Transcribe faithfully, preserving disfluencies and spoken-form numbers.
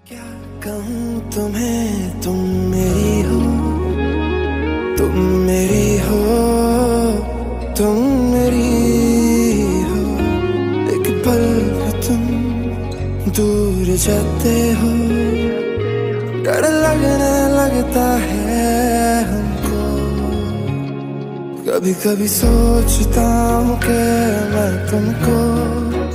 क्या कहूँ तुम्हें, तुम मेरी हो, तुम मेरी हो, तुम मेरी हो। एक पल भी तुम दूर जाते हो, डर लगने लगता है हमको। कभी कभी सोचता हूँ कि मैं तुमको